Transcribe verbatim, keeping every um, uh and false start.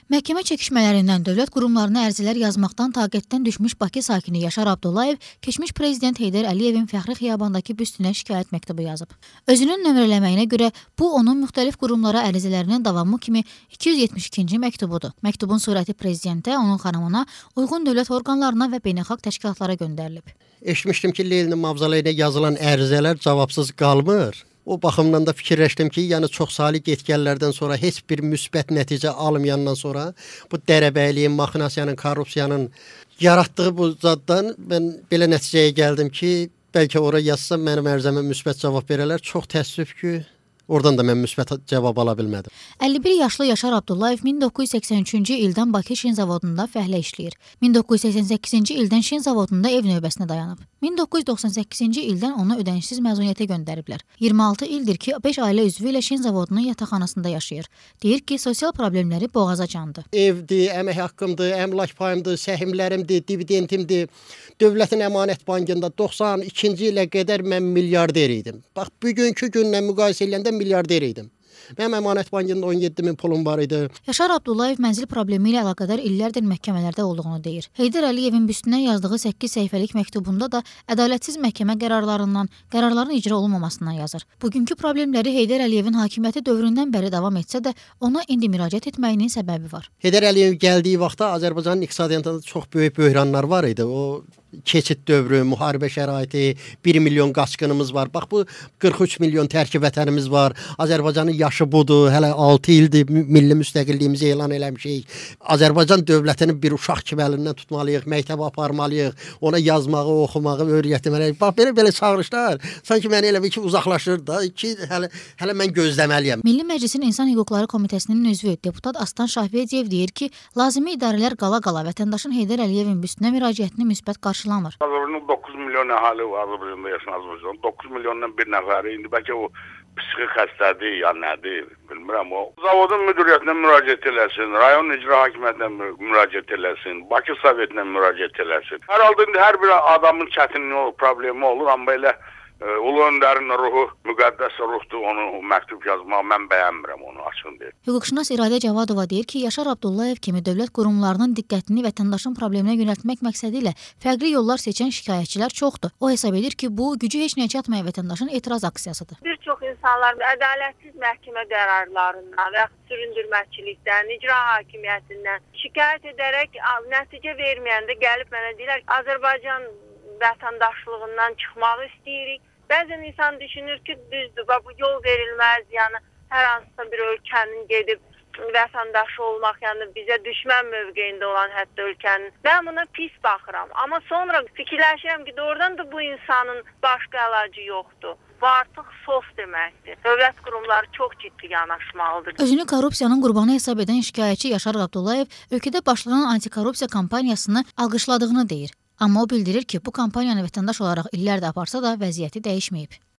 Məhkəmə çəkişmələrindən dövlət qurumlarına ərizələr yazmaqdan taqətdən düşmüş Bakı sakini Yaşar Abdullayev keçmiş prezident Heydər Əliyevin Fəxri Xiyabandakı büstünə şikayət məktubu yazıb. Özünün nömrələməyinə görə bu onun müxtəlif qurumlara ərizələrinin davamı kimi iki yüz yetmiş ikinci məktubudur. Məktubun surəti prezidentə, onun xanımına, uyğun dövlət orqanlarına və beynəlxalq təşkilatlara göndərilib. Eşitmişdim ki, Lenin mavzoleyinə yazılan ərizələr cavabsız qalmır. O baxımdan da fikirləşdim ki, yəni çoxsaylı get-gəllərdən sonra heç bir müsbət nəticə almayandan sonra bu dərəbəyliyin, maxinasiyanın, korrupsiyanın yaratdığı bu zaddan mən belə nəticəyə gəldim ki, bəlkə ora yazsam mənim ərizəmə müsbət cavab verərlər. Çox təəssüf ki, oradan da mən müsbət cavab ala bilmədim. əlli bir yaşlı Yaşar Abdullayev min doqquz yüz səksən üçüncü ildən Bakı Şin zavodunda fəhlə işləyir. min doqquz yüz səksən səkkizinci ildən Şin zavodunda ev növbəsinə dayanıb. min doqquz yüz doxsan səkkizinci ildən onu ödənişsiz məzuniyyətə göndəriblər. iyirmi altı ildir ki, beş ailə üzvü ilə Şin zavodunun yataqxanasında yaşayır. Deyir ki, sosial problemləri boğaza candı. Evdir, əmək haqqımdır, əmlak payımdır, səhmlərimdir, dividendimdir. Dövlətin əmanət bankında doxsan ikinci ilə qədər mən milyarder idim. Bax, bugünkü günlə müqayisə edəndə milyarder idim. Mənim əmanət bankında on yeddi min pulum var idi. Yaşar Abdullayev mənzil problemi ilə əlaqədar illərdir məhkəmələrdə olduğunu deyir. Heydər Əliyevin büstünə yazdığı səkkiz səhifəlik məktubunda da ədalətsiz məhkəmə qərarlarından, qərarların icra olunmamasından yazır. Bugünkü problemləri Heydər Əliyevin hakimiyyəti dövründən bəri davam etsə də ona indi müraciət etməyinin səbəbi var. Heydər Əliyev gəldiyi vaxtda Azərbaycanın iqtisadiyyatında çox böyük böhranlar var idi. O keçid dövrü, müharibə şəraiti, bir milyon qaçqınımız var. Bax, bu qırx üç milyon tərki vətənimiz var. Azərbaycanın yaşı budur. Hələ altı ildir milli müstəqilliyimizi elan eləmişik. Azərbaycan dövlətini bir uşaq kimi əlindən tutmalıyıq, məktəbə aparmalıyıq, ona yazmağı, oxumağı öyrətməliyik. Bax, belə-belə çağırışlar sanki məni elə bir ki, uzaqlaşır da ki, hələ, hələ mən gözləməliyəm. Milli Məclisin İnsan Hüquqları Komitəsinin üzvü deputat Aslan Şahverdiyev deyir ki, lazımi idarələr qala-qala vətəndaşın Heydər Əliyevin büstünə müraciətini müsbət qarşılamır. Azərbaycanın doqquz milyon əhali var, Azərbaycanda yaşayan Azərbaycan. doqquz milyondan bir nəfəri indi bəlkə o psixi xəstədir ya nədir, bilmirəm o. Zavodun müdiriyyətinə müraciət eləsin, rayon icra hakimiyyətinə müraciət eləsin, Bakı Sovetinə müraciət eləsin. Hər halda indi hər bir adamın çətinliyi olur, problemi olur, amma elə e, Ulu Öndərin ruhu, müqəddəs ruhdur, onu məktub yazmağı mən bəyənmirəm, onu açın deyir. Hüquqşünas İradə Cavadova deyir ki, Yaşar Abdullayev kimi dövlət qurumlarının diqqətini vətəndaşın probleminə yönəltmək məqsədi ilə fərqli yollar seçən şikayətçilər çoxdur. O hesab edir ki, bu gücü heç nəyə çatmayan vətəndaşın etiraz aksiyasıdır. Bir çox insanlar ədalətsiz məhkəmə qərarlarından və süründürməçilikdən, icra hakimiyyətindən şikayət edərək nəticə verməyəndə gəlib mənə deyirlər ki, Azərbaycan vətəndaşlığından çıxmaq istəyirik. Bəzən insan düşünür ki, düzdür, bu yol verilməz, yəni hər hansısa bir ölkənin gedib vətəndaşı olmaq, yəni bizə düşmən mövqeyində olan hətta ölkənin. Mən buna pis baxıram, amma sonra fikirləşirəm ki, doğrudan da bu insanın başqa əlacı yoxdur. Bu artıq sos deməkdir. Dövlət qurumları çox ciddi yanaşmalıdır. Özünü korrupsiyanın qurbanı hesab edən şikayətçi Yaşar Abdullayev ölkədə başlanan antikorrupsiya kampaniyasını alqışladığını deyir. Amma o bildirir ki, bu kampaniyanı vətəndaş olaraq illərdə aparsa da vəziyyəti dəyişməyib.